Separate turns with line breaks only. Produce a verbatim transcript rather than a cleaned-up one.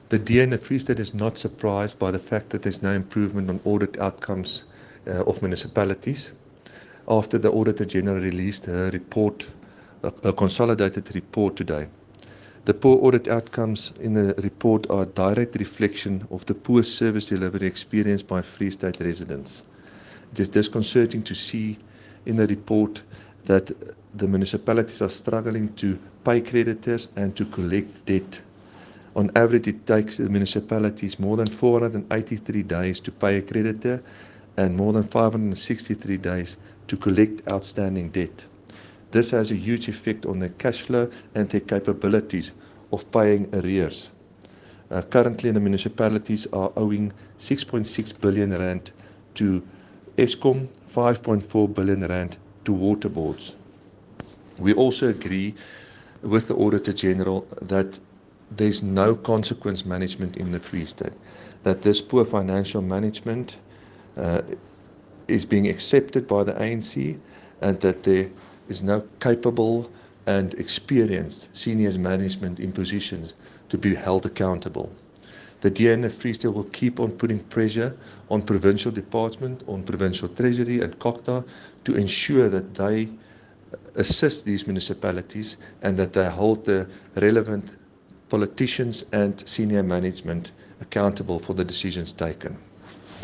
The D A in the Free State is not surprised by the fact that there's no improvement on audit outcomes uh, of municipalities. After the Auditor General released her report, a, a consolidated report today. The poor audit outcomes in the report are a direct reflection of the poor service delivery experienced by Free State residents. It is disconcerting to see in the report that the municipalities are struggling to pay creditors and to collect debt. On average, it takes the municipalities more than four hundred eighty-three days to pay a creditor and more than five hundred sixty-three days to collect outstanding debt. This has a huge effect on their cash flow and their capabilities of paying arrears. Uh, currently, the municipalities are owing six point six billion rand to Eskom, five point four billion rand to water boards. We also agree with the Auditor General that there's no consequence management in the Free State, that this poor financial management uh, is being accepted by the A N C, and that there is no capable and experienced senior management in positions to be held accountable. The D A in the Free State will keep on putting pressure on provincial department, on provincial treasury and C O C T A to ensure that they assist these municipalities and that they hold the relevant politicians and senior management accountable for the decisions taken.